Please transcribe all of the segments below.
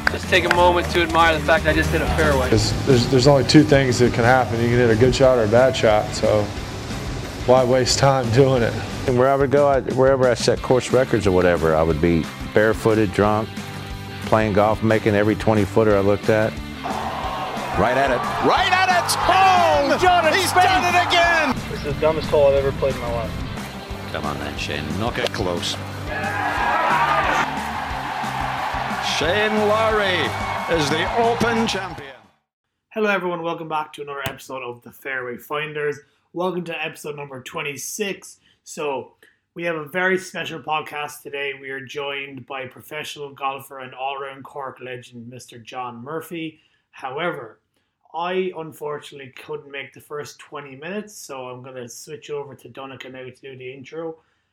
just take a moment to admire the fact I just hit a fairway. There's only two things that can happen. You can hit a good shot or a bad shot, so why waste time doing it? And wherever I set course records or whatever, I would be barefooted, drunk, playing golf, making every 20-footer I looked at. Right at it. Right at it! Oh, John, he's done it again! This is the dumbest hole I've ever played in my life. Come on then, Shane. Knock it close. Shane Lowry is the Open champion. Hello everyone, welcome back to another episode of the Fairway Finders. Welcome to episode number 26. So, we have a very special podcast today. We are joined by professional golfer and all-round Cork legend, Mr. John Murphy. However, I unfortunately couldn't make the first 20 minutes, so I'm going to switch over to Donica now to do the intro.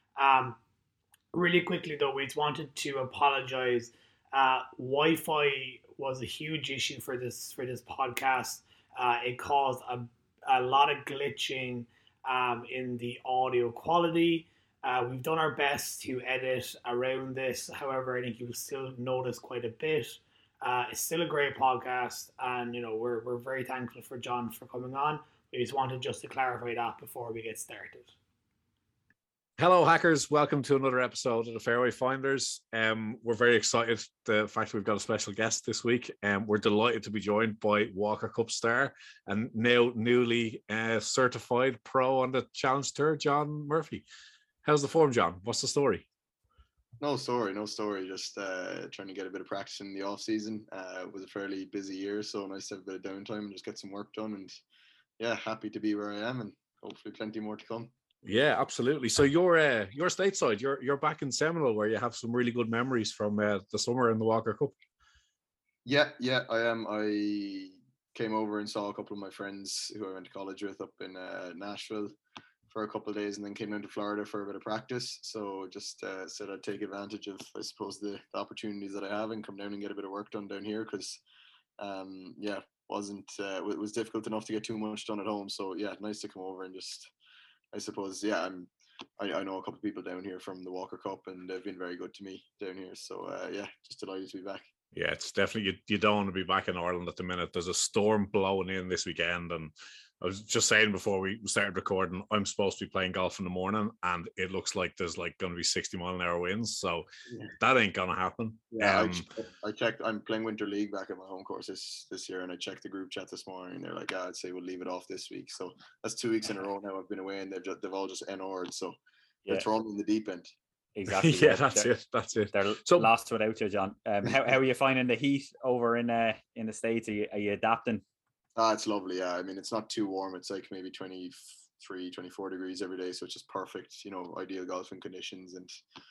Really quickly though, we wanted to apologise. Wi-Fi was a huge issue for this podcast. It caused a lot of glitching in the audio quality. We've done our best to edit around this. However, I think you'll still notice quite a bit. It's still a great podcast, and we're very thankful for John for coming on. We just wanted to clarify that before we get started. Hello, hackers. Welcome to another episode of the Fairway Finders. We're very excited the fact that we've got a special guest this week. We're delighted to be joined by Walker Cup star and now newly certified pro on the Challenge Tour, John Murphy. How's the form, John? What's the story? No story. Just trying to get a bit of practice in the off season. It was a fairly busy year, so nice to have a bit of downtime and just get some work done. And yeah, happy to be where I am, and hopefully plenty more to come. Yeah, absolutely. So you're stateside. You're back in Seminole, where you have some really good memories from the summer in the Walker Cup. Yeah, I am. I came over and saw a couple of my friends who I went to college with up in Nashville for a couple of days, and then came down to Florida for a bit of practice. So just said I'd take advantage of, I suppose, the opportunities that I have and come down and get a bit of work done down here, because it was difficult enough to get too much done at home. So yeah, nice to come over and just, I suppose, I know a couple of people down here from the Walker Cup, and they've been very good to me down here. So just delighted to be back. Yeah, it's definitely, you don't want to be back in Ireland at the minute. There's a storm blowing in this weekend, and I was just saying before we started recording, I'm supposed to be playing golf in the morning, and it looks like there's going to be 60-mile-an-hour winds, so that ain't going to happen. Yeah, I checked. I'm playing Winter League back at my home course this year, and I checked the group chat this morning, and they're like, I'd say we'll leave it off this week. So that's 2 weeks in a row now I've been away, and they've all just NR'd, so they're thrown in the deep end. Exactly. Yeah, that's it. They're lost without you, John. How are you finding the heat over in the States? Are you adapting? It's lovely. Yeah, I mean, it's not too warm. It's like maybe 23, 24 degrees every day, so it's just perfect. Ideal golfing conditions. And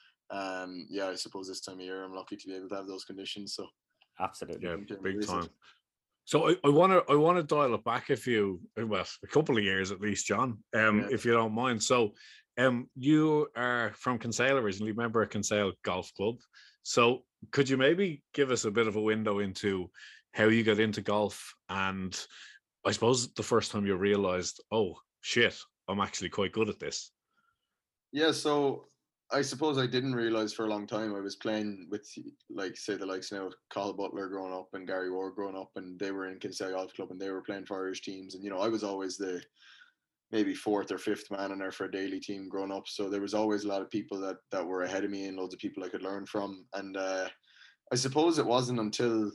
I suppose this time of year I'm lucky to be able to have those conditions. So absolutely, yeah, big time. So I want to dial it back a couple of years at least, John. If you don't mind. So you are from Kinsale originally, member of Kinsale Golf Club. So could you maybe give us a bit of a window into how you got into golf, and I suppose the first time you realized, oh shit, I'm actually quite good at this? Yeah, so I suppose I didn't realize for a long time. I was playing with, say, the likes now of Cathal Butler growing up and Gary Ward growing up, and they were in Kinsale Golf Club and they were playing for Irish teams, and I was always the maybe fourth or fifth man in there for a daily team growing up, so there was always a lot of people that were ahead of me and loads of people I could learn from. And I suppose it wasn't until,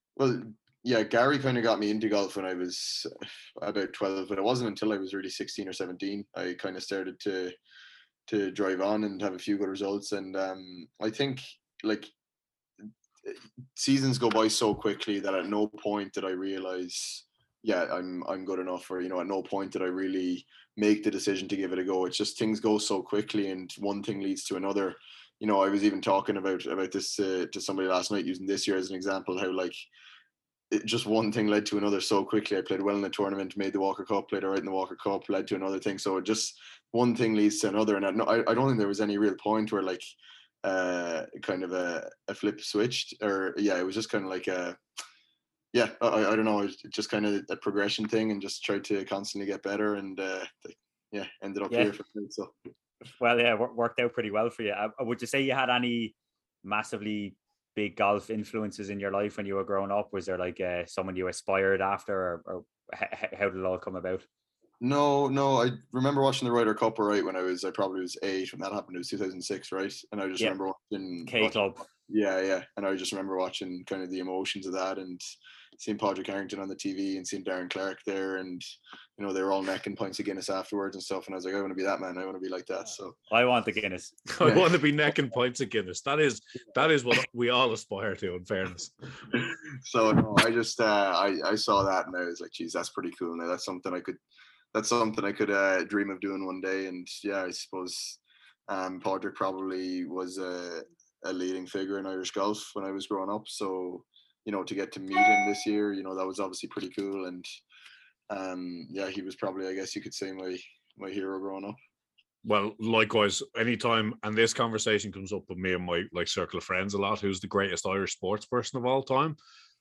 Gary kind of got me into golf when I was about 12, but it wasn't until I was really 16 or 17 I kind of started to drive on and have a few good results. And I think seasons go by so quickly that at no point did I realize, I'm good enough, or at no point did I really make the decision to give it a go. It's just things go so quickly, and one thing leads to another. I was even talking about this to somebody last night, using this year as an example, how just one thing led to another so quickly. I played well in the tournament, made the Walker Cup, played all right in the Walker Cup, led to another thing. So just one thing leads to another. And I don't think there was any real point where kind of a flip switched, or it was just kind of I don't know, it was just kind of a progression thing, and just tried to constantly get better, and ended up here for me. So well, worked out pretty well for you. Would you say you had any massively big golf influences in your life when you were growing up? Was there like someone you aspired after, or how did it all come about? No, I remember watching the Ryder Cup, right, when I probably was 8 when that happened. It was 2006, right? And I just remember watching K Club. Yeah. And I just remember watching kind of the emotions of that and seeing Padraig Harrington on the TV and seeing Darren Clarke there, and you know, they were all necking pints of Guinness afterwards and stuff. And I was like, I want to be that man. I want to be like that. So I want the Guinness. I want to be necking pints of Guinness. That is what we all aspire to, in fairness. So no, I just I saw that and I was like, geez, that's pretty cool. Now that's something I could dream of doing one day. And yeah, I suppose Padraig probably was a leading figure in Irish golf when I was growing up. So, you know, to get to meet him this year, you know, that was obviously pretty cool. And yeah, he was probably, I guess you could say, my hero growing up. Well, likewise, anytime, and this conversation comes up with me and my circle of friends a lot, who's the greatest Irish sports person of all time?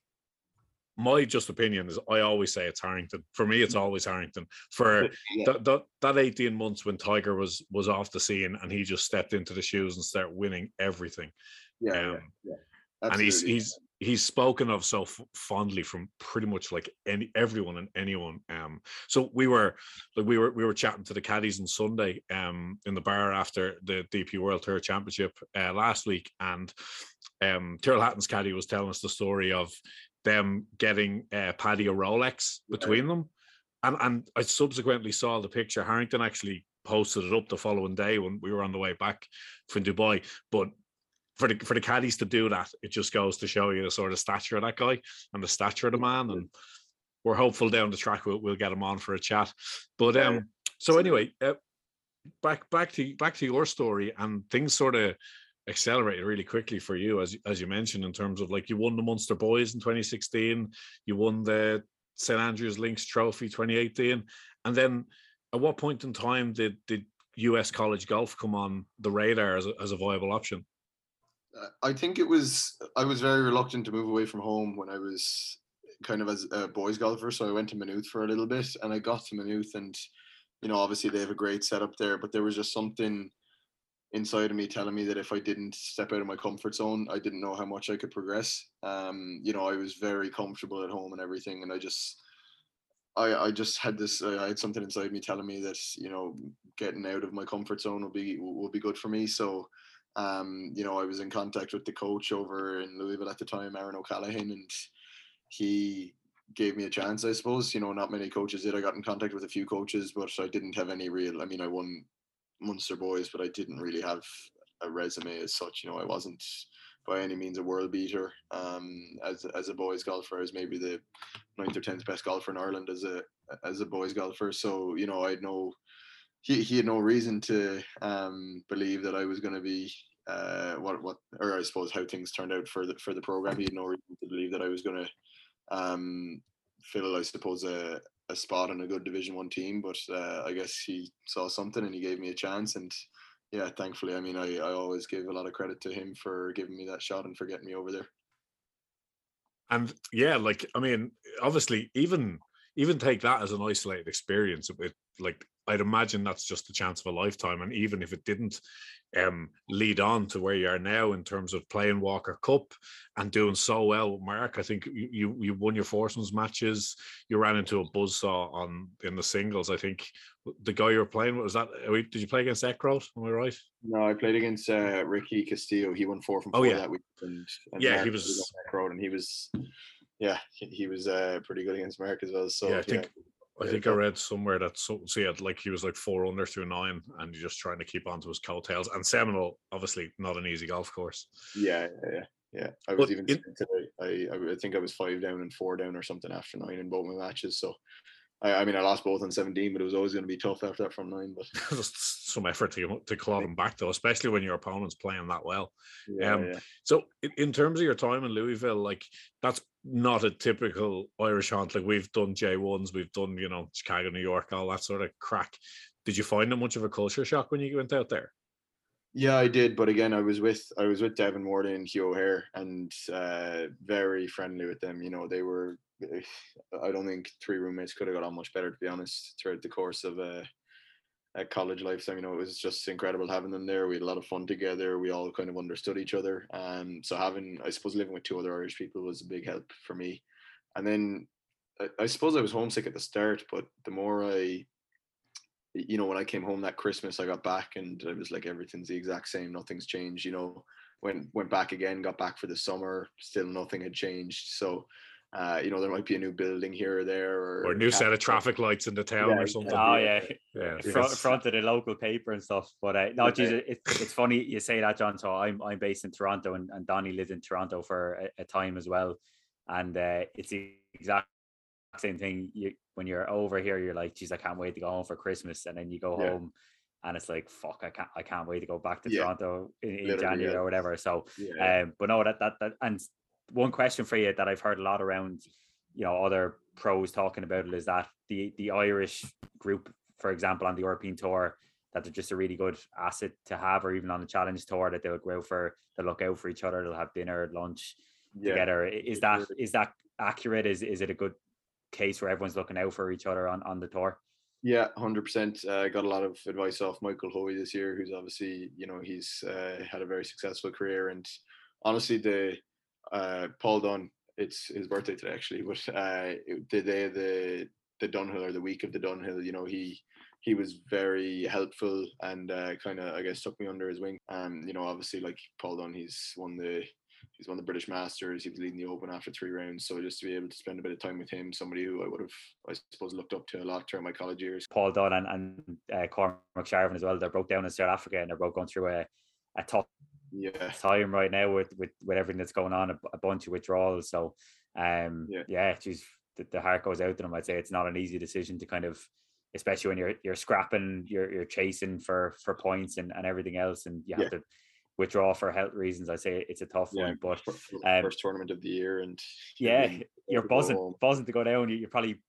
My just opinion is I always say it's Harrington. For me, it's always Harrington. For that 18 months when Tiger was off the scene and he just stepped into the shoes and started winning everything. Yeah. And he's spoken of so fondly from pretty much like everyone and anyone. So we were chatting to the caddies on Sunday in the bar after the DP World Tour Championship last week, and Tyrrell Hatton's caddy was telling us the story of them getting Paddy a Rolex between them, and I subsequently saw the picture. Harrington actually posted it up the following day when we were on the way back from Dubai. But for the caddies to do that, it just goes to show you the sort of stature of that guy and the stature of the man. And we're hopeful down the track we'll get him on for a chat. But so anyway, back to your story, and things sort of accelerated really quickly for you, as you mentioned, in terms of like you won the Munster Boys in 2016, you won the St Andrews Links Trophy 2018, and then at what point in time did US college golf come on the radar as a viable option? I think I was very reluctant to move away from home when I was kind of as a boys golfer, so I went to Maynooth for a little bit, and I got to Maynooth, and you know, obviously they have a great setup there, but there was just something inside of me telling me that if I didn't step out of my comfort zone, I didn't know how much I could progress. You know, I was very comfortable at home and everything, and I just had this. I had something inside me telling me that, you know, getting out of my comfort zone will be good for me. So, you know, I was in contact with the coach over in Louisville at the time, Aaron O'Callaghan, and he gave me a chance, I suppose. You know, not many coaches did. I got in contact with a few coaches, but I didn't have any real. I mean, I won Munster Boys, but I didn't really have a resume as such. You know, I wasn't by any means a world beater. As a boys golfer, I was maybe the 9th or 10th best golfer in Ireland as a boys golfer. So, you know, he had no reason to believe that I was going to be or I suppose how things turned out for the program. He had no reason to believe that I was going to fill, I suppose, a spot on a good Division 1 team, but I guess he saw something and he gave me a chance. And yeah, thankfully, I mean, I always give a lot of credit to him for giving me that shot and for getting me over there. And yeah, like, I mean, obviously, even take that as an isolated experience, like, I'd imagine that's just a chance of a lifetime. And even if it didn't lead on to where you are now in terms of playing Walker Cup and doing so well with Mark, I think you won your foursomes matches. You ran into a buzzsaw in the singles. I think the guy you were playing with, did you play against Eckroat? Am I right? No, I played against Ricky Castillo. He won 4 from 4 that week. And yeah, Mark he was Eckroat, and he was pretty good against Mark as well. So yeah, I think I read somewhere that he was like 4 under through 9, and you're just trying to keep onto his coattails. And Seminole, obviously, not an easy golf course. Yeah. I was today. I think I was 5 down and 4 down or something after 9 in both my matches. So I mean, I lost both on 17, but it was always going to be tough after that from 9. But just some effort to claw them back, though, especially when your opponent's playing that well. Yeah. So in terms of your time in Louisville, like, that's not a typical Irish hunt. Like, we've done J1s, we've done, you know, Chicago, New York, all that sort of crack. Did you find it much of a culture shock when you went out there? Yeah, I did, but again, I was with Devin Morley and Hugh O'Hare, and very friendly with them. You know, they were. I don't think 3 roommates could have got on much better, to be honest, throughout the course of college lifetime. You know, it was just incredible having them there. We had a lot of fun together. We all kind of understood each other. So having, I suppose, living with two other Irish people was a big help for me. And then I suppose I was homesick at the start, but the more when I came home that Christmas, I got back and I was like, everything's the exact same. Nothing's changed. You know, went back again, got back for the summer, still nothing had changed. So, there might be a new building here or there, or a new set of traffic lights in the town or something. Oh yeah, yeah. Front of the local paper and stuff. But no, geez, it's funny you say that, John. So I'm based in Toronto, and Donnie lived in Toronto for a time as well, and it's the exact same thing. When you're over here, you're like, geez, I can't wait to go home for Christmas, and then you go home. And it's like, fuck, I can't wait to go back to Toronto in January or whatever. So, but no, that and one question for you that I've heard a lot around, other pros talking about it, is that the Irish group, for example, on the European tour, that they're just a really good asset to have, or even on the Challenge Tour, that they'll they'll look out for each other, they'll have dinner, lunch together. Is that accurate? Is it a good case where everyone's looking out for each other on the tour? Yeah, 100%. I got a lot of advice off Michael Hoey this year, who's obviously, he's had a very successful career. And honestly, the Paul Dunn, it's his birthday today actually, but the day of the Dunhill, or the week of the Dunhill, he was very helpful and kind of, I guess, took me under his wing. Obviously, like Paul Dunn, he's won the British Masters. He was leading the Open after 3 rounds. So just to be able to spend a bit of time with him, somebody who I would have, I suppose, looked up to a lot during my college years. Paul Dunn and Cormac Sharvin as well. They're both down in South Africa, and they're both going through a tough time right now with everything that's going on, a bunch of withdrawals. So, geez, the heart goes out to them. I'd say it's not an easy decision to kind of, especially when you're scrapping, you're chasing for points and everything else, and you have to withdraw for health reasons. I say it's a tough one, but first tournament of the year, and you're buzzing to go down. You're probably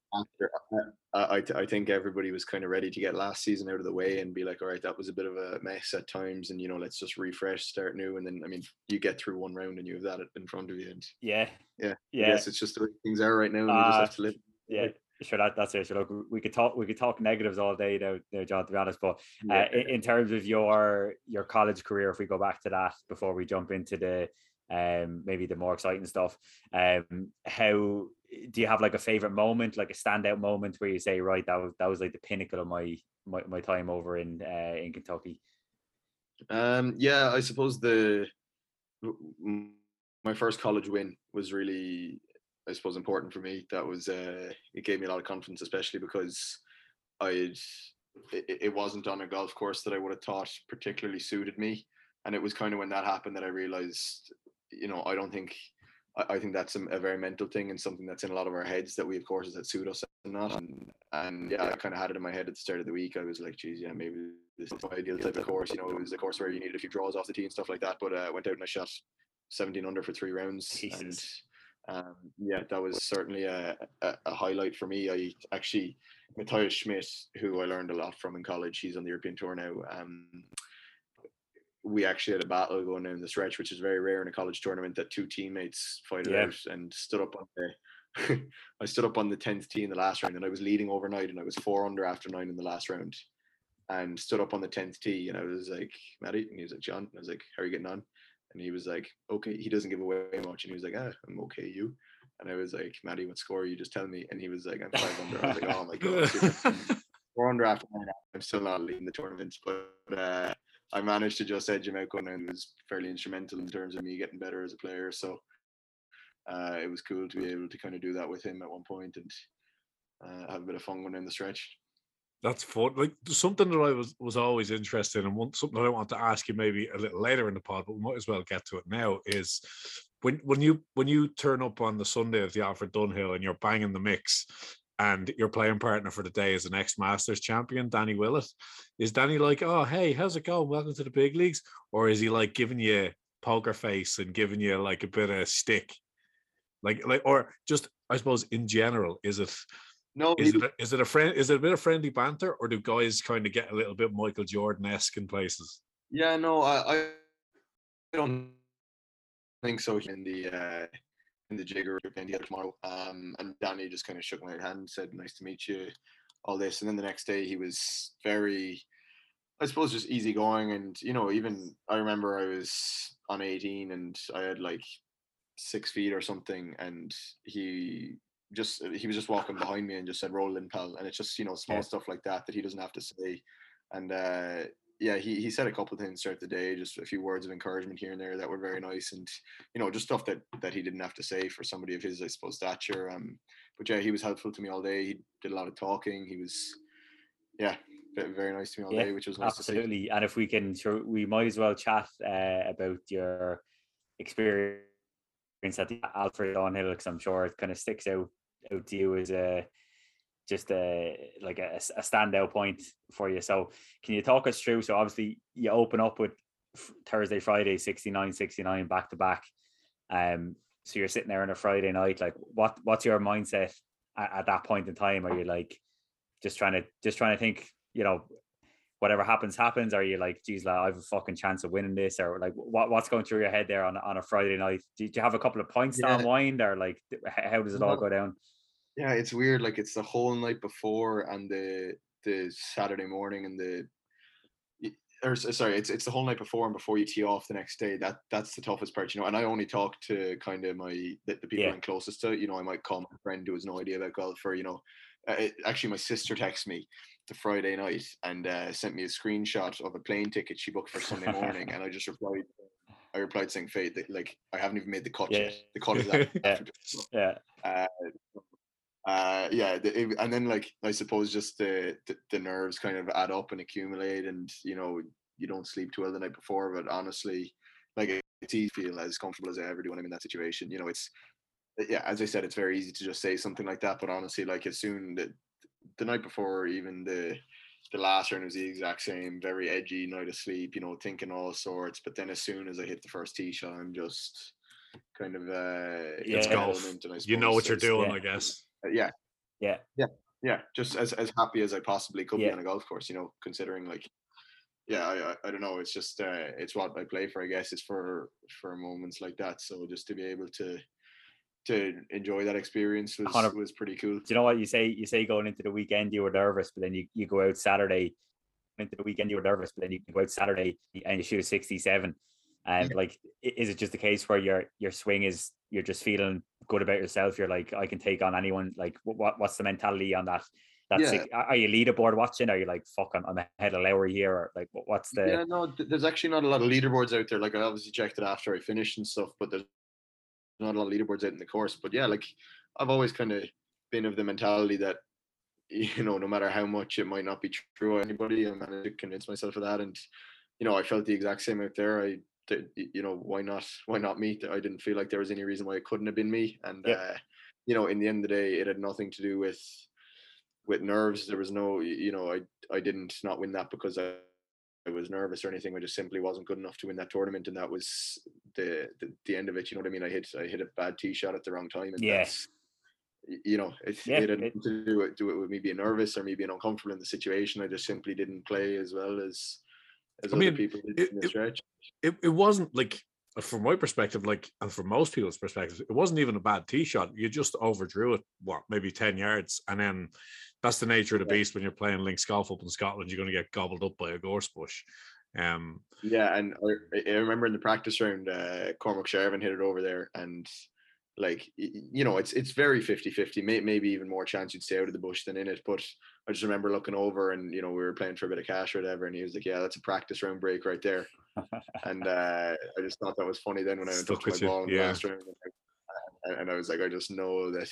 I think everybody was kind of ready to get last season out of the way and be like, all right, that was a bit of a mess at times, and let's just refresh, start new. And then, I mean, you get through one round and you have that in front of you, and yes, it's just the way things are right now, and you just have to live. Sure, that's it. So look, we could talk negatives all day now, John, to be honest. But in terms of your college career, if we go back to that before we jump into the maybe the more exciting stuff, how do you have like a favorite moment, like a standout moment where you say, right, that was like the pinnacle of my time over in Kentucky? I suppose my first college win was really, I suppose, important for me. That was it gave me a lot of confidence, especially because it wasn't on a golf course that I would have thought particularly suited me, and it was kind of when that happened that I realized, I think that's a very mental thing, and something that's in a lot of our heads, that we have courses that suit us and not. And I kind of had it in my head at the start of the week. I was like, geez, maybe this is my ideal type of course. It was a course where you needed a few draws off the tee and stuff like that. But I went out and I shot 17 under for 3 rounds. Jesus. And that was certainly a highlight for me. I actually, Matthias Schmidt, who I learned a lot from in college, he's on the European Tour now. We actually had a battle going down the stretch, which is very rare in a college tournament, that 2 teammates fight it out, and stood up on I stood up on the 10th tee in the last round, and I was leading overnight, and I was 4 under after 9 in the last round, and stood up on the 10th tee, and I was like, Matty, and he was like, John, and I was like, how are you getting on? And he was like, okay. He doesn't give away much, and he was like, I'm okay, you? And I was like, Matty, what score are you? Just tell me. And he was like, I'm 5 under. I was like, oh my god, 4 under after 9. I'm still not leading the tournament, but I managed to just edge him out going, and it was fairly instrumental in terms of me getting better as a player. So it was cool to be able to kind of do that with him at one point, and have a bit of fun going down the stretch. That's fun. Like, something that I was always interested in, something that I want to ask you maybe a little later in the pod, but we might as well get to it now, is when you turn up on the Sunday of the Alfred Dunhill and you're banging the mix, and your playing partner for the day is an ex-Masters champion, Danny Willett. Is Danny like, oh, hey, how's it going? Welcome to the big leagues? Or is he like giving you poker face and giving you like a bit of stick? Like, or just, I suppose, in general, is it a bit of friendly banter, or do guys kind of get a little bit Michael Jordan-esque in places? Yeah, no, I don't think so. In the jigger playing the other tomorrow, and Danny just kind of shook my hand and said, nice to meet you. all this. And then the next day he was very, I suppose, just easygoing. And, you know, even I remember I was on 18 and I had like 6 feet or something, and he was just walking behind me and just said, "Roll in, pal." And it's just, you know, small stuff like that that he doesn't have to say. And yeah, he said a couple of things throughout the day, just a few words of encouragement here and there that were very nice, and, you know, just stuff that he didn't have to say for somebody of his, I suppose, stature. But yeah, he was helpful to me all day. He did a lot of talking. He was, yeah, very nice to me all day, which was nice to see. Absolutely. And if we can, sure, we might as well chat about your experience at the Alfred Thornhill, because I'm sure it kind of sticks out to you as a standout point for you. So can you talk us through? So obviously you open up with Thursday, Friday, 69 back to back. So you're sitting there on a Friday night, like what's your mindset at that point in time? Are you like just trying to think, you know, whatever happens? Are you like, geez, I have a fucking chance of winning this? Or like what's going through your head there on a Friday night? Do you have a couple of points to unwind, or like how does it all go down? Yeah, it's weird. Like, it's the whole night before and the Saturday morning and it's the whole night before and before you tee off the next day. That's the toughest part, you know. And I only talk to kind of the people I'm closest to. You know, I might call my friend who has no idea about golf, or, you know, actually my sister texted me the Friday night and sent me a screenshot of a plane ticket she booked for Sunday morning, and I just replied saying, "Faith, like, I haven't even made the cut yet. The cut is out." And then, like, I suppose just the nerves kind of add up and accumulate, and, you know, you don't sleep too well the night before. But honestly, like, it's easy to feel as comfortable as I ever do when I'm in that situation. You know, it's, yeah, as I said, it's very easy to just say something like that, but honestly, like, as soon the night before, even the last round was the exact same, very edgy night of sleep, you know, thinking all sorts. But then as soon as I hit the first tee shot, I'm just kind of it's golf. You know what you're doing, I guess. Yeah, just as happy as I possibly could be on a golf course, you know, considering, like, I don't know, it's just it's what I play for, I guess. It's for moments like that. So just to be able to enjoy that experience was pretty cool. Do you know what you say going into the weekend you were nervous, but then you go out Saturday into the weekend you were nervous, but then you go out Saturday and you shoot a 67. And like, is it just a case where your swing is, you're just feeling good about yourself? You're like, I can take on anyone. Like, what's the mentality on that? Are you leaderboard watching? Are you like, fuck, I'm ahead of Lowry here? Or like, what's the? Yeah, no, there's actually not a lot of leaderboards out there. Like, I obviously checked it after I finished and stuff, but there's not a lot of leaderboards out in the course. But yeah, like, I've always kind of been of the mentality that, you know, no matter how much it might not be true of anybody, I managed to convince myself of that. And, you know, I felt the exact same out there. You know, why not me? I didn't feel like there was any reason why it couldn't have been me. And you know, in the end of the day, it had nothing to do with nerves. There was no, you know, I didn't not win that because I was nervous or anything. I just simply wasn't good enough to win that tournament, and that was the end of it. You know what I mean? I hit a bad tee shot at the wrong time, and that's, you know, it had nothing to do with me being nervous or me being uncomfortable in the situation. I just simply didn't play as well as other people did in the stretch. It wasn't like, from my perspective, like, and from most people's perspective, it wasn't even a bad tee shot. You just overdrew it, maybe 10 yards, and then that's the nature of the beast when you're playing links golf up in Scotland. You're going to get gobbled up by a gorse bush. Yeah, and I remember in the practice round, Cormac Shervin hit it over there, and, like, you know, it's very 50-50, maybe even more chance you'd stay out of the bush than in it. But I just remember looking over, and, you know, we were playing for a bit of cash or whatever, and he was like, "Yeah, that's a practice round break right there." And I just thought that was funny then when I went to my ball in the last round, and I was like, I just know that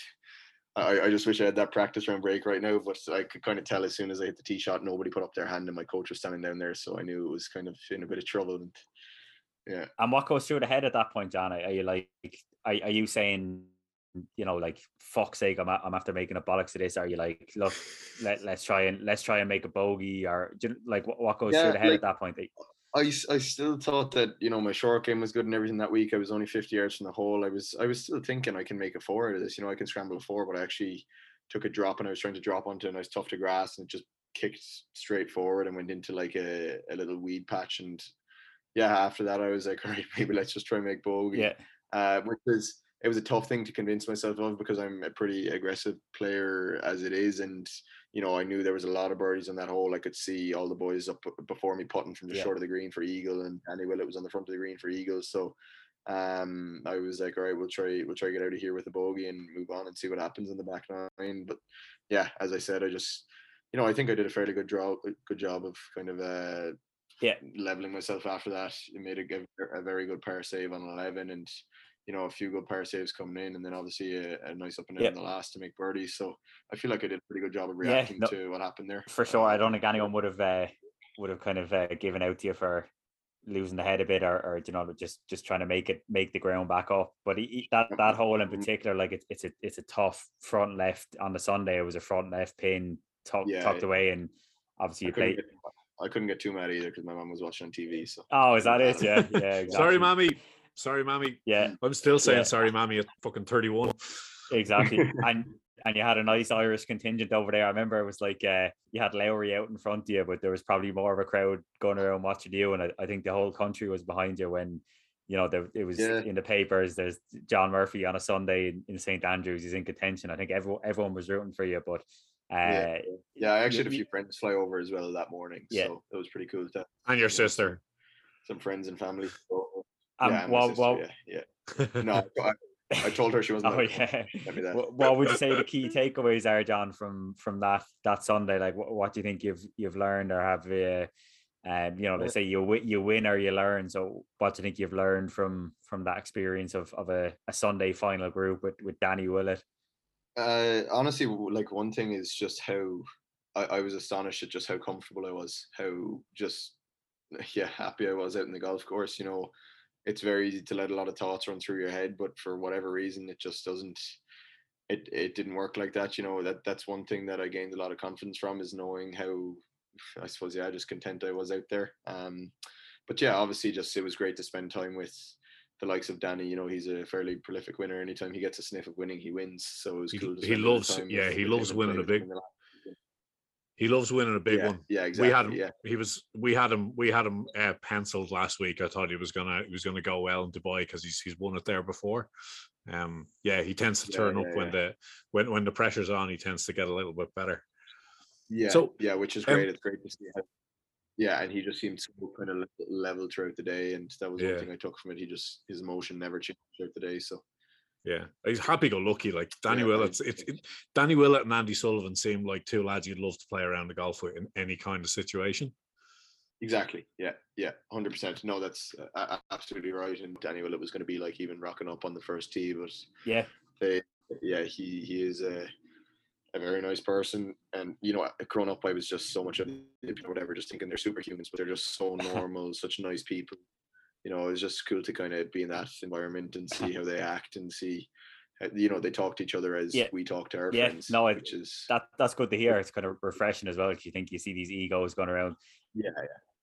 I just wish I had that practice round break right now. But I could kind of tell as soon as I hit the tee shot, nobody put up their hand, and my coach was standing down there, so I knew it was kind of in a bit of trouble. And yeah. And what goes through the head at that point, John? Are you like, are you saying, you know, like, fuck's sake, I'm after making a bollocks of this? Are you like, look, let's try and make a bogey? Or like, what goes through the head at that point? I still thought that, you know, my short game was good and everything that week. I was only 50 yards from the hole. I was still thinking I can make a 4 out of this. You know, I can scramble a 4, but I actually took a drop, and I was trying to drop onto a nice tough to grass, and it just kicked straight forward and went into like a little weed patch. And yeah, after that I was like, all right, maybe let's just try and make bogey. It was a tough thing to convince myself of, because I'm a pretty aggressive player as it is, and, you know, I knew there was a lot of birdies on that hole. I could see all the boys up before me putting from the short of the green for eagle, and Danny Willett was on the front of the green for eagle. So I was like, all right, we'll try get out of here with a bogey and move on and see what happens in the back nine. But yeah, as I said, I just, you know, I think I did a fairly good job of kind of leveling myself after that. It made a very good par save on 11, and you know, a few good par saves coming in, and then obviously a nice up and down in the last to make birdies. So I feel like I did a pretty good job of reacting to what happened there. For sure, I don't think anyone would have kind of given out to you for losing the head a bit, or you know, just trying to make the ground back up. But that hole in particular, like it's a tough front left on the Sunday. It was a front left pin tucked away, and obviously you played. I couldn't get too mad either because my mum was watching on TV. So is that it? Yeah, exactly. Sorry, mommy. Yeah, I'm still saying sorry, mommy, at fucking 31. Exactly. And you had a nice Irish contingent over there. I remember it was like you had Lowry out in front of you, but there was probably more of a crowd going around watching you. And I think the whole country was behind you when, you know, it was in the papers. There's John Murphy on a Sunday in St. Andrews. He's in contention. I think everyone was rooting for you. But I actually had a few friends fly over as well that morning. So it was pretty cool. And your sister. Some friends and family. So, No, I told her she wasn't. What would you say the key takeaways are, John, from that Sunday? Like, what do you think you've learned, or have you know, they say you win or you learn. So what do you think you've learned from that experience of a Sunday final group with Danny Willett? Honestly, like, one thing is just how I was astonished at just how comfortable I was, how just happy I was out in the golf course. You know, it's very easy to let a lot of thoughts run through your head, but for whatever reason, it just doesn't. It didn't work like that. You know, that's one thing that I gained a lot of confidence from, is knowing how, I suppose, just content I was out there. But yeah, obviously, just it was great to spend time with the likes of Danny. You know, he's a fairly prolific winner. Anytime he gets a sniff of winning, he wins. So it was cool to spend time with he loves winning a big. He loves winning a big one. Yeah, exactly. We had him penciled last week. I thought he was gonna go well in Dubai because he's won it there before. He tends to turn up when the pressure's on. He tends to get a little bit better. Which is great. It's great to see how. Yeah, and he just seemed so kind of level throughout the day, and that was one thing I took from it. His emotion never changed throughout the day. So. Yeah, he's happy-go-lucky. Like Danny Willett, Danny Willett and Andy Sullivan seem like two lads you'd love to play around the golf with in any kind of situation. Exactly. Yeah, 100%. No, that's absolutely right. And Danny Willett was going to be like even rocking up on the first tee, but he is a very nice person. And you know, growing up, I was just so much of whatever, just thinking they're superhumans, but they're just so normal, such nice people. You know, it was just cool to kind of be in that environment and see how they act and see, you know, they talk to each other as we talk to our friends. No, which is that's good to hear. It's kind of refreshing as well. If you think you see these egos going around. Yeah.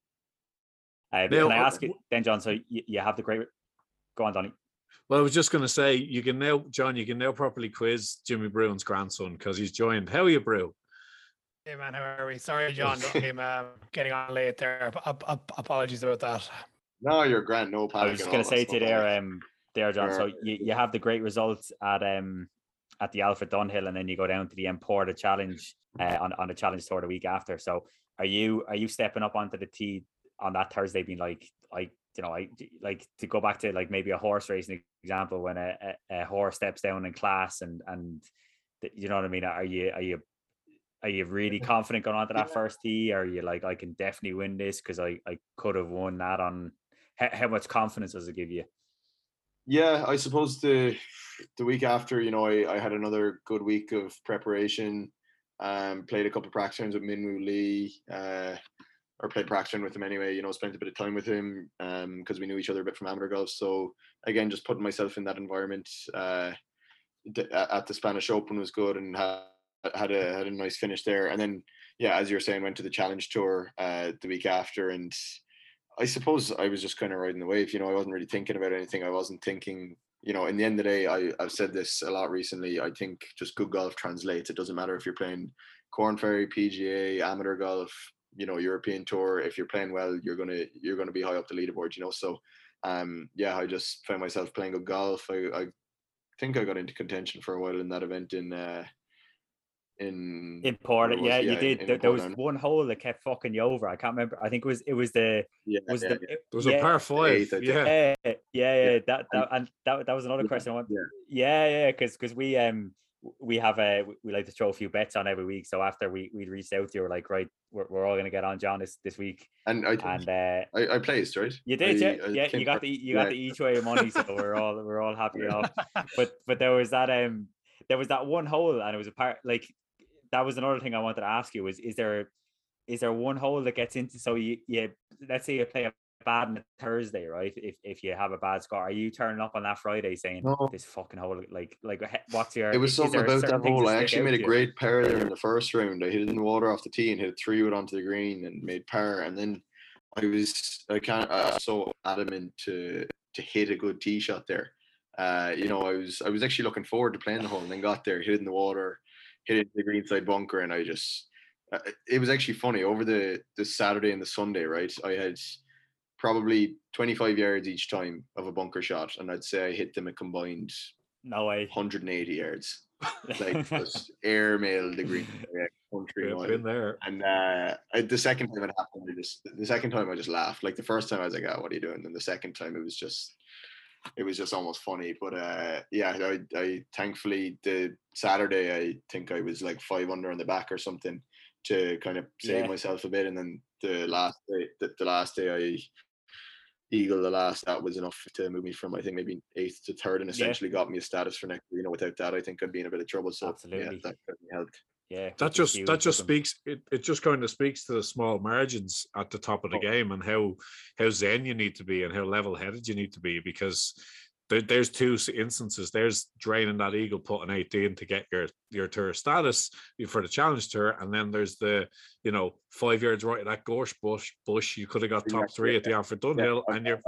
Can I ask it then, John? So you have the great. Go on, Donny. Well, I was just going to say, you can now properly quiz Jimmy Bruin's grandson because he's joined. How are you, Brew? Hey man, how are we? Sorry, John, I'm getting on late there. Apologies about that. No, you're grand. No panic. I was just going to say to you there, John. So you have the great results at the Alfred Dunhill, and then you go down to the Porta Challenge on the Challenge Tour the week after. So are you stepping up onto the tee on that Thursday, being like to go back to like maybe a horse racing example, when a horse steps down in class and you know what I mean? Are you really confident going on to that first tee? Or are you like, I can definitely win this because I could have won that on? How much confidence does it give you? Yeah, I suppose the week after, you know, I had another good week of preparation. Played a couple of practice rounds with Minwoo Lee, or played practice round with him anyway. You know, spent a bit of time with him because we knew each other a bit from amateur golf. So again, just putting myself in that environment at the Spanish Open was good, and had a nice finish there. And then, as you're saying, went to the Challenge Tour the week after, and I suppose I was just kind of riding the wave. You know, I wasn't really thinking about anything. I wasn't thinking, you know, in the end of the day, I've said this a lot recently. I think just good golf translates. It doesn't matter if you're playing Corn Ferry, PGA, amateur golf, you know, European Tour. If you're playing well, you're gonna be high up the leaderboard. You know, so I just found myself playing good golf. I think I got into contention for a while in that event in in Portland. Yeah, you did. There was one hole that kept fucking you over. I can't remember. I think it was the There was a par 5. Yeah. That was another question I want. Yeah, because we like to throw a few bets on every week. So after we reached out to you, we're like, right, we're all gonna get on John this week. And I placed, right? You did, yeah. You got the each way of money, so we're all happy enough. But there was that one hole, and it was a part like that was another thing I wanted to ask you is there one hole that gets into, so you let's say you play a bad on a Thursday, right? If you have a bad score, are you turning up on that Friday saying this fucking hole, like what's your? It was something about that hole. I actually made a great par there in the first round. I hit it in the water off the tee and hit a 3-wood onto the green and made par. And then I was so adamant to hit a good tee shot there. I was actually looking forward to playing the hole, and then got there, hit it in the water, hit it in the greenside bunker, and I just it was actually funny over the Saturday and the Sunday, right? I had probably 25 yards each time of a bunker shot, and I'd say I hit them a combined 180 yards. Like just airmail the green country mile. Been there. And the second time it happened, I just laughed. Like the first time I was like, "Oh, what are you doing?" And the second time it was just almost funny. But I thankfully the Saturday I think I was like 5 under on the back or something to kind of save myself a bit, and then the last day I eagle the last, that was enough to move me from I think maybe 8th to 3rd, and essentially got me a status for next year. Without that I think I'd be in a bit of trouble. So absolutely, that certainly helped. Yeah, that just speaks. It just kind of speaks to the small margins at the top of the game, and how zen you need to be and how level-headed you need to be, because there's two instances. There's draining that eagle, putting 18 to get your tour status for the challenge tour, and then there's the 5 yards right of that gorse bush. You could have got top 3 at the Alfred Dunhill, and you're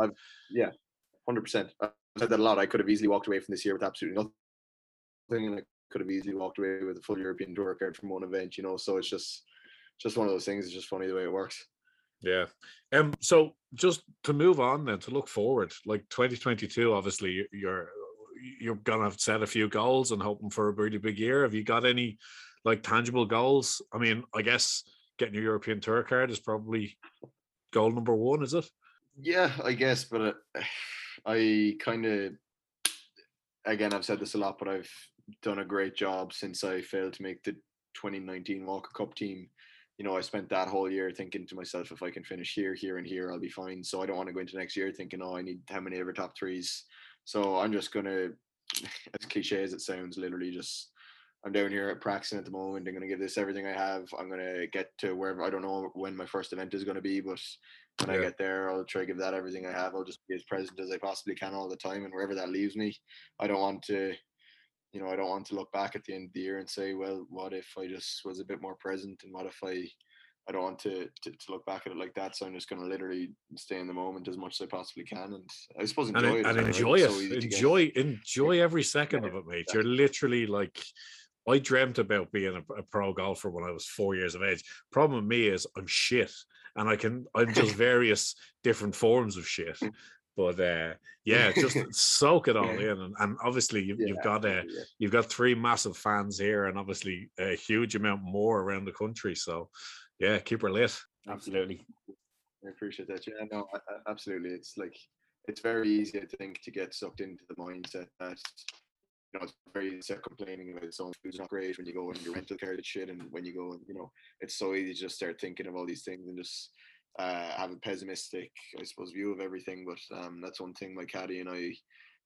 100%. I've said that a lot. I could have easily walked away from this year with absolutely nothing, and I could have easily walked away with a full European Tour card from one event. So it's just one of those things. It's just funny the way it works. Yeah. So just to move on then, to look forward, like 2022, obviously you're gonna set a few goals and hoping for a really big year. Have you got any like tangible goals? I mean, I guess getting your European Tour card is probably goal number 1, is it? Yeah, I guess, but I kind of, again, I've said this a lot, but I've done a great job since I failed to make the 2019 Walker Cup team. I spent that whole year thinking to myself, if I can finish here, and here, I'll be fine. So I don't want to go into next year thinking, I need how many ever top 3s. So I'm just going to, as cliche as it sounds, literally just, I'm down here at practicing at the moment. I'm going to give this everything I have. I'm going to get to wherever, I don't know when my first event is going to be, but when I get there, I'll try to give that everything I have. I'll just be as present as I possibly can all the time. And wherever that leaves me, I don't want to look back at the end of the year and say, well, what if I just was a bit more present, and what if I don't want to look back at it like that. So I'm just going to literally stay in the moment as much as I possibly can, and I suppose enjoy it. Enjoy every second of it, mate. You're literally like, I dreamt about being a pro golfer when I was 4 years of age. Problem with me is I'm shit, and I'm just various different forms of shit. But just soak it all in, and obviously you've got 3 massive fans here, and obviously a huge amount more around the country. So keep her lit. Absolutely, I appreciate that. Yeah, no, absolutely. It's like, it's very easy, I think, to get sucked into the mindset that it's very easy to complaining about someone who's not great when you go and your rental card is shit, and when you go and it's so easy to just start thinking of all these things and just have a pessimistic, I suppose, view of everything. But that's one thing my caddy and I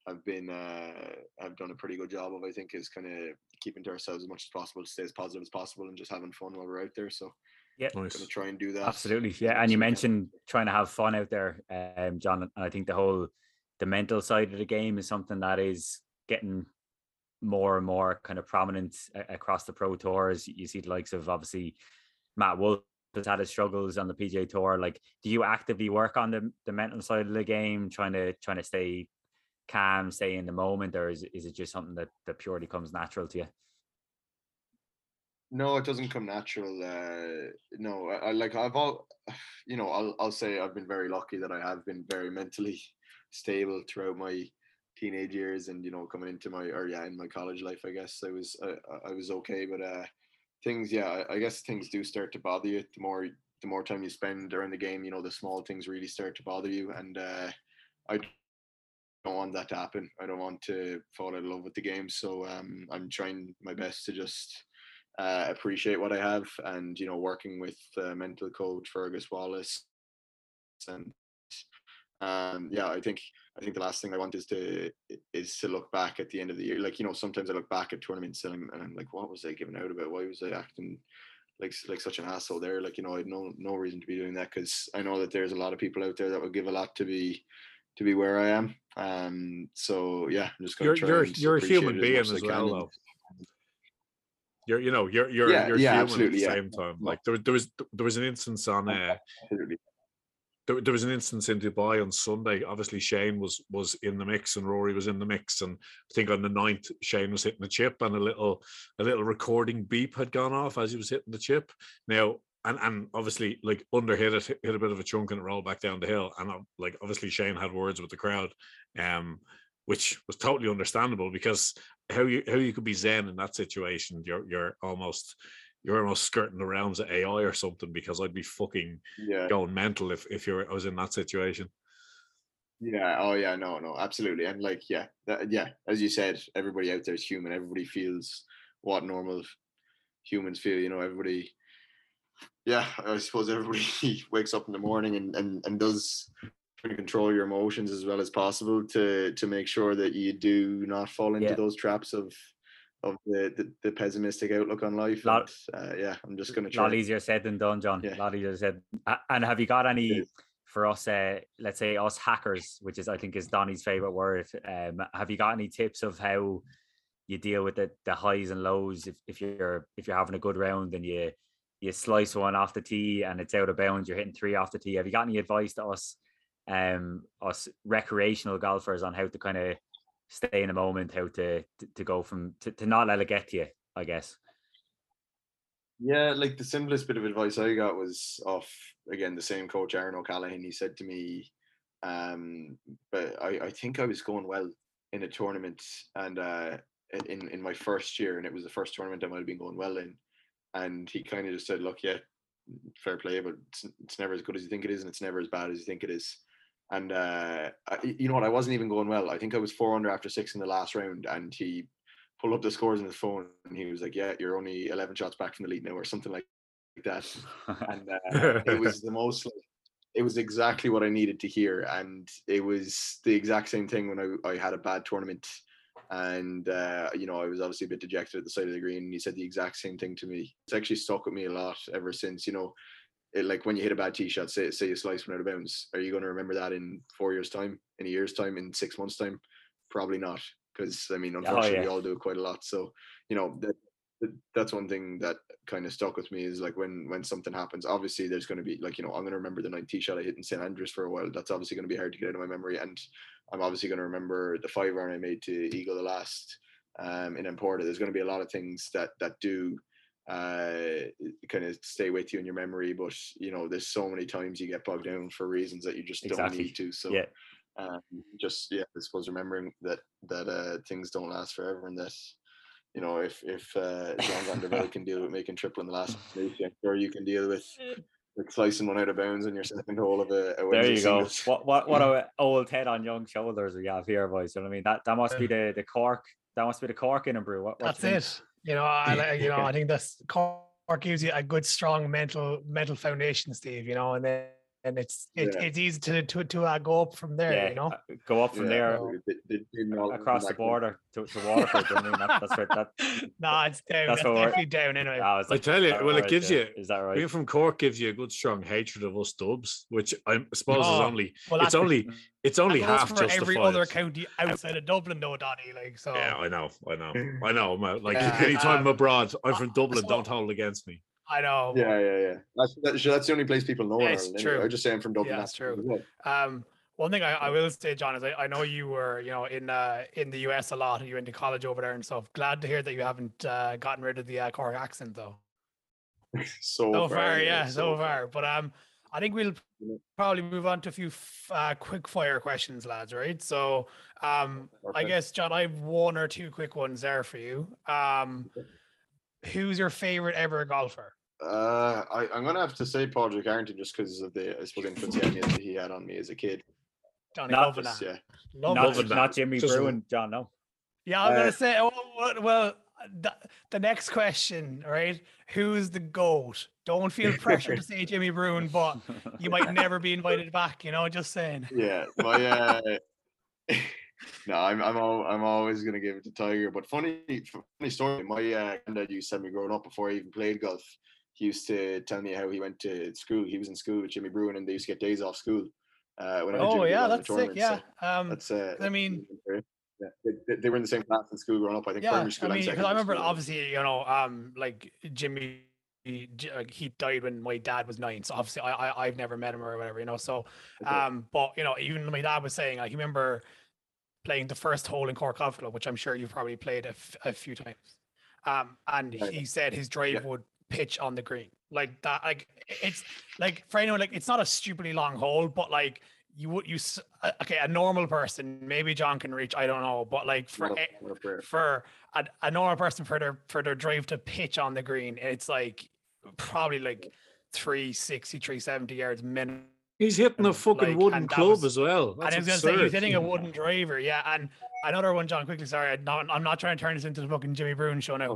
have done a pretty good job of, I think, is kind of keeping to ourselves as much as possible, to stay as positive as possible, and just having fun while we're out there. So yeah, I'm going to try and do that. Absolutely, yeah. And you mentioned trying to have fun out there, John, and I think the mental side of the game is something that is getting more and more kind of prominent across the pro tours. You see the likes of, obviously, Matt Wolff has had his struggles on the PGA Tour. Like, do you actively work on the mental side of the game, trying to stay calm, stay in the moment, or is it just something that purely comes natural to you? No, it doesn't come natural. No, I'll say I've been very lucky that I have been very mentally stable throughout my teenage years, and coming into in my college life, I guess I was okay. But things, yeah, I guess things do start to bother you the more time you spend around the game. You know, the small things really start to bother you, and I don't want that to happen. I don't want to fall out of love with the game. So I'm trying my best to just appreciate what I have, and you know, working with mental coach Fergus Wallace, and yeah, I think the last thing I want is to look back at the end of the year. Like, you know, sometimes I look back at tournaments and I'm like, what was I giving out about? Why was I acting like such an asshole there? Like, you know, I had no reason to be doing that, because I know that there's a lot of people out there that would give a lot to be where I am. So yeah, I'm just gonna try. You're a human being as well, though. You're human absolutely, at the same time. Like there was an instance on absolutely. There was an instance in Dubai on Sunday. Obviously, Shane was in the mix and Rory was in the mix. And I think on the 9th, Shane was hitting the chip, and a little recording beep had gone off as he was hitting the chip. Now, and obviously, like, under hit a bit of a chunk and it rolled back down the hill. And like, obviously, Shane had words with the crowd, which was totally understandable, because how you could be zen in that situation. You're almost skirting the realms of AI or something, because I'd be fucking going mental if I was in that situation. Yeah. Oh yeah. No, absolutely. And like, yeah, as you said, everybody out there is human. Everybody feels what normal humans feel. You know, everybody. Yeah, I suppose everybody wakes up in the morning and does try to control your emotions as well as possible to make sure that you do not fall into those traps of the pessimistic outlook on life. I'm just going to try. A lot easier said than done, John. A lot easier said. And have you got any for us, let's say us hackers, which is, I think, is Donny's favorite word, have you got any tips of how you deal with the highs and lows if you're having a good round and you slice one off the tee and it's out of bounds, you're hitting 3 off the tee? Have you got any advice to us recreational golfers on how to kind of stay in the moment, how to go from to not let it get to you, I guess? Yeah, like the simplest bit of advice I got was off, again, the same coach, Aaron O'Callaghan. He said to me, but I think I was going well in a tournament, and in my first year, and it was the first tournament I might have been going well in. And he kind of just said, look, yeah, fair play, but it's never as good as you think it is, and it's never as bad as you think it is. And you know what? I wasn't even going well. I think I was 4 under after 6 in the last round, and he pulled up the scores on his phone, and he was like, "Yeah, you're only 11 shots back from the lead now," or something like that. And it was the most. It was exactly what I needed to hear, and it was the exact same thing when I had a bad tournament, and you know, I was obviously a bit dejected at the side of the green. And he said the exact same thing to me. It's actually stuck with me a lot ever since. You know. Like when you hit a bad tee shot, say you slice one out of bounds, are you going to remember that in 4 years' time, in a year's time, in 6 months' time? Probably not, because I mean, unfortunately, we all do it quite a lot. So, you know, that's one thing that kind of stuck with me, is like when something happens, obviously there's going to be, like, you know, I'm going to remember the 9th tee shot I hit in St Andrews for a while. That's obviously going to be hard to get out of my memory, and I'm obviously going to remember the 5-iron I made to eagle the last in Emporta. There's going to be a lot of things that do kind of stay with you in your memory, but you know, there's so many times you get bogged down for reasons that you just don't need to. So I suppose remembering that things don't last forever, and that, you know, if John Van der Velde can deal with making triple in the last race, I'm sure you can deal with slicing one out of bounds in your second hole of a there you go. What a old head on young shoulders we have here, boys. You know what I mean? That must be the cork. That must be the cork in a brew. That's it. You know, I think that's cork gives you a good, strong mental foundation, Steve. You know, and then it's easy to go up from there. Yeah, you know, go up from there across the border to Waterford. I mean, that's right. It's down. That's definitely down anyway. I tell you, well, it gives you. Is that right? Being from Cork gives you a good, strong hatred of us Dubs, which I suppose is only. Well, it's only half for justified. Every other county outside of Dublin, though, Donny. Like, so. Yeah, I know. Like, anytime I'm abroad, I'm from Dublin. Don't hold it against me. I know. Yeah. That's the only place people know. It's true. I just say I'm from Dublin. Yeah, that's true. One thing I will say, John, is I know you were, you know, in the US a lot. You went to college over there and stuff. Glad to hear that you haven't gotten rid of the Cork accent, though. So far. But I think we'll probably move on to a few quick fire questions, lads. Right? So I guess, John, I have 1 or 2 quick ones there for you. who's your favorite ever golfer? I'm gonna have to say Padraig Harrington just because of the I suppose influence that he had on me as a kid. Johnny, Not loving that. Yeah. Not Jimmy Just- Bruin, John. No. Yeah, I was gonna say. Well, the next question, right? Who's the GOAT? Don't feel pressure to say Jimmy Bruin, but you might never be invited back. Just saying. Yeah, my no, I'm always gonna give it to Tiger. But funny story. My granddad used to tell me growing up before I even played golf. He used to tell me how he went to school. He was in school with Jimmy Bruin, and they used to get days off school. Oh yeah, that's sick. Yeah, that's. I mean, they were in the same class in school growing up. I think primary school. I mean, because I remember school. obviously, like Jimmy, he died when my dad was 9. So obviously, I've never met him or whatever. So, but even my dad was saying, I remember playing the first hole in Cork Golf Club, which I'm sure you've probably played a few times. And he said his drive would pitch on the green like that. Like it's like for anyone, like it's not a stupidly long hole, but like a normal person, maybe John can reach, I don't know, but like for a normal person for their drive to pitch on the green, it's like probably like 360, 370 yards minimum. He's hitting a fucking wooden club as well. That's and I was going to say, he's hitting a wooden driver. Yeah. And another one, John, quickly, sorry, I'm not trying to turn this into the fucking Jimmy Bruin show now,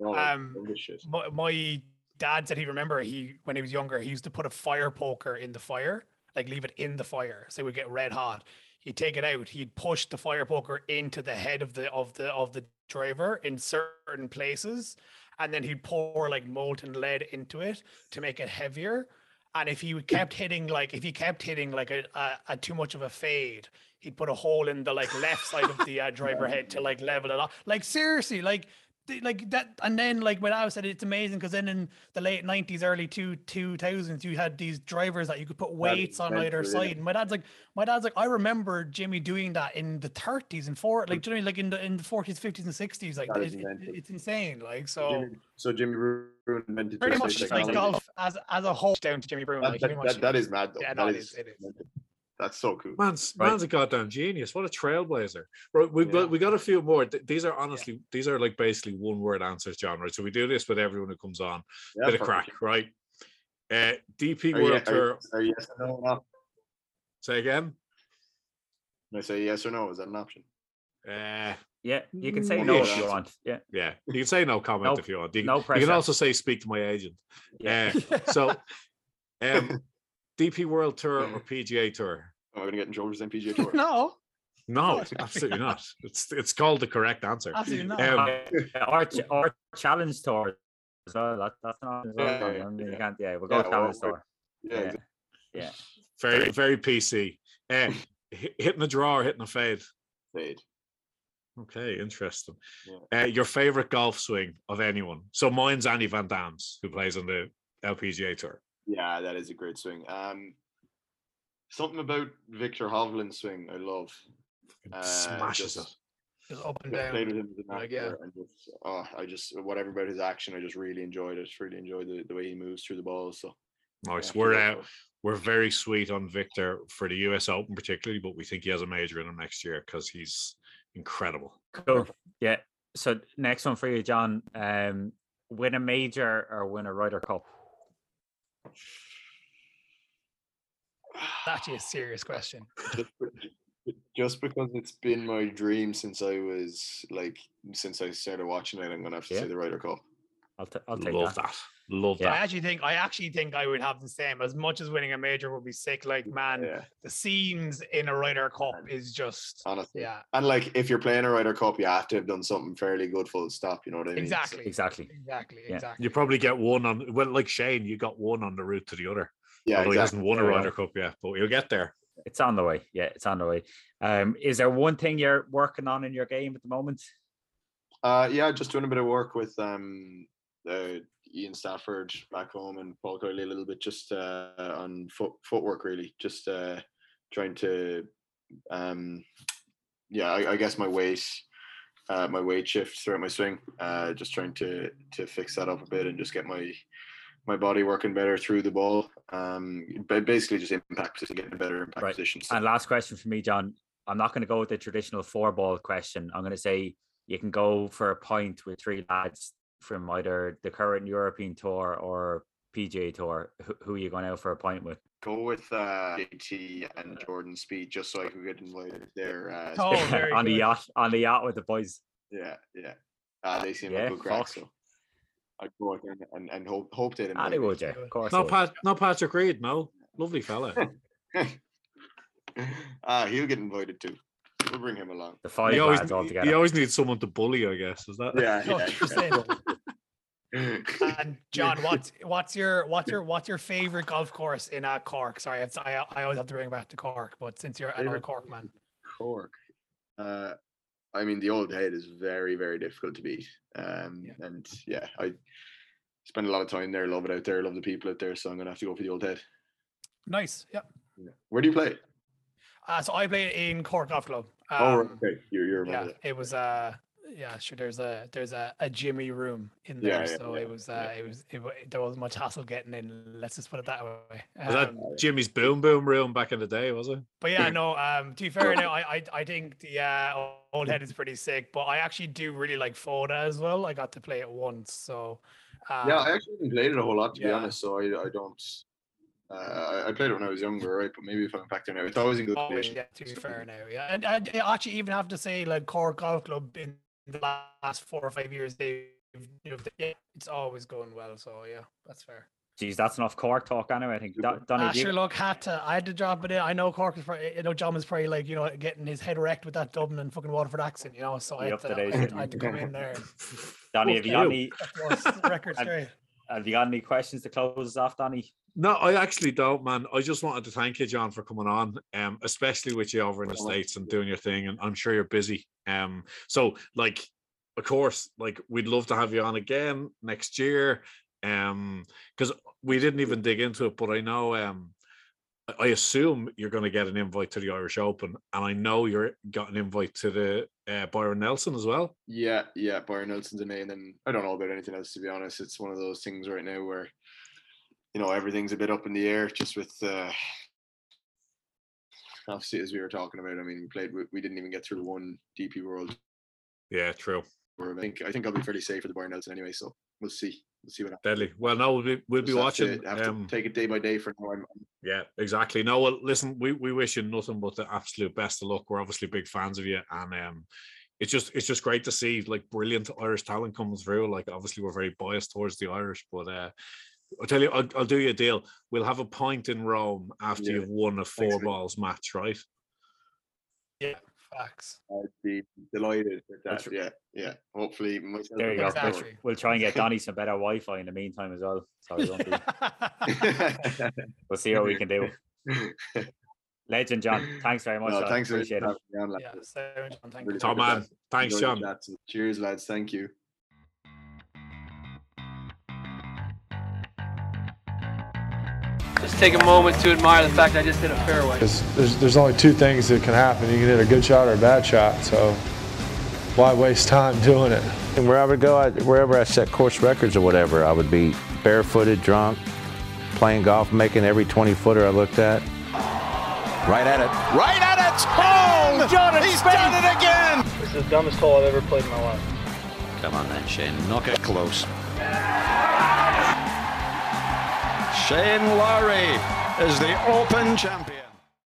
my dad said when he was younger, he used to put a fire poker in the fire, like leave it in the fire so it would get red hot. He'd take it out. He'd push the fire poker into the head of the driver in certain places. And then he'd pour like molten lead into it to make it heavier. And if he kept hitting like a too much of a fade, he'd put a hole in the like left side of the driver head to like level it off. Like seriously, like that. And then like when I said it's amazing because then in the late 90s, early 2000s, you had these drivers that you could put weights on either side. And my dad's like, I remember Jimmy doing that in the 30s and like do you know, like in the 40s, 50s, and 60s. Like it's insane. Like so. Jimmy Bruin invented pretty much just like golf as a whole down to Jimmy Bruin. That is mad though. Yeah, it is. That's so cool. Man's a goddamn genius. What a trailblazer. Right, we got a few more. These are honestly, these are like basically one word answers, John, right? So we do this with everyone who comes on. Bit of crack, right? DP World Tour. Are yes or no? No? Say again? Can I say yes or no? Is that an option? Yeah, you can say no if you want. Yeah. Yeah. You can say no comment if you want. No pressure. You can also say speak to my agent. Yeah. So DP World Tour or PGA Tour? Am I going to get in trouble for saying PGA Tour? No, absolutely not. It's called the correct answer. Absolutely not. Or Challenge Tour. So that's not. You can't. Yeah, we'll go Challenge Tour. Yeah. Very, very PC. Hitting a draw or hitting a fade? Fade. Okay, interesting. Yeah. Your favorite golf swing of anyone? So mine's Andy Van Dam's, who plays on the LPGA Tour. Yeah, that is a great swing. Something about Victor Hovland's swing I love. Smashes it. Just up and down. Played with him as an actor and I just whatever about his action, I just really enjoyed it. Really enjoyed the way he moves through the ball. So nice. We're very sweet on Victor for the US Open particularly, but we think he has a major in him next year because he's incredible. Cool. Yeah. So next one for you, John. Win a major or win a Ryder Cup? That's actually a serious question. Just because it's been my dream since I started watching it, I'm gonna have to say the Ryder Cup. I'll take that. Love that. I actually think I would have the same. As much as winning a major would be sick, like the scenes in a Ryder Cup is just honestly. Yeah. And like if you're playing a Ryder Cup, you have to have done something fairly good full stop. You know what I mean? Exactly. You probably get one on like Shane, you got one on the route to the other. Yeah, although he hasn't won a Ryder Cup yet, but you'll get there. It's on the way. Yeah, it's on the way. Is there one thing you're working on in your game at the moment? Just doing a bit of work with Ian Stafford back home and Paul Curley a little bit, just on footwork really. Just trying to, I guess my weight shift throughout my swing. Just trying to fix that up a bit and just get my body working better through the ball. But basically just impact position, getting a better impact position. And last question for me, John. I'm not going to go with the traditional 4-ball question. I'm going to say you can go for a pint with 3 lads from either the current European Tour or PGA Tour, who are you going out for a pint with? Go with JT and Jordan Speed, just so I could get invited there. Very on good. the yacht with the boys. Yeah. They seem like good crack, so I'd go out there and hope they'd invite They me. would, yeah. Of course. No Patrick Reed, no. Lovely fella. He'll get invited too. We'll bring him along. The five He lads all together. always needs someone to bully, I guess. Is that? Yeah. 100%. And John, what's your favorite golf course in Cork? Sorry, I always have to bring back to Cork, but since you're an old Cork man, Cork. I mean, the Old Head is very, very difficult to beat. And yeah, I spend a lot of time there. Love it out there. Love the people out there. So I'm gonna have to go for the Old Head. nice. Yeah. Where do you play? So I played in Cork Golf Club. Okay, you're Yeah, it was sure. There's a Jimmy room in there, so it was there wasn't much hassle getting in. Let's just put it that way. Was that Jimmy's Boom Boom room back in the day? Was it? But yeah, no. To be fair, now I think the Old Head is pretty sick, but I actually do really like Foda as well. I got to play it once, so. Yeah, I actually haven't played it a whole lot to be honest. So I don't. I played it when I was younger, right? But maybe if I'm back there now, it's always in good condition. Yeah, to be fair now, yeah. And I actually even have to say, like Cork Golf Club in the last 4 or 5 years, it's always going well. So yeah, that's fair. Jeez, that's enough Cork talk anyway. I think. Donny, Sure, look, I had to drop it in. I know Cork is probably, John was probably like, getting his head erect with that Dublin and fucking Waterford accent, so I had to come in there. Donny, have you got any record straight? Have you got any questions to close us off, Donny? No, I actually don't, man. I just wanted to thank you, John, for coming on, especially with you over in the States and doing your thing. And I'm sure you're busy. So, like, of course, like, we'd love to have you on again next year. Because we didn't even dig into it, but I know, I assume you're going to get an invite to the Irish Open, and I know you're got an invite to the Byron Nelson as well. Yeah, Byron Nelson's a name, and I don't know about anything else, to be honest. It's one of those things right now where, everything's a bit up in the air, just with obviously, as we were talking about. I mean, we didn't even get through one DP World. Yeah, true. I think I'll be fairly safe for the Byron Nelson anyway, so we'll see. We'll see what happens. Deadly. Well, no, we'll be watching. Have to take it day by day for now. Yeah, exactly. No, well, listen, we wish you nothing but the absolute best of luck. We're obviously big fans of you, and it's just great to see like brilliant Irish talent comes through. Like, obviously, we're very biased towards the Irish, but I'll tell you, I'll do you a deal. We'll have a pint in Rome after you've won a 4-balls match, right? Yeah, facts. I'd be delighted with that. Yeah. Hopefully, there you go. Exactly. We'll try and get Donny some better Wi-Fi in the meantime as well. So we'll see what we can do. Legend, John. Thanks very much. Thanks. Appreciate it. Yeah, so, John, thank you. Top man. Thanks, John. Cheers, lads. Thank you. Just take a moment to admire the fact I just hit a fairway. Because there's only 2 things that can happen. You can hit a good shot or a bad shot. So why waste time doing it? And wherever I set course records or whatever, I would be barefooted, drunk, playing golf, making every 20-footer I looked at. Right at it. Right at it. Oh, Jordan He's Spieth. Done it again. This is the dumbest hole I've ever played in my life. Come on then, Shane. Knock it close. Shane Lowry is the Open champion.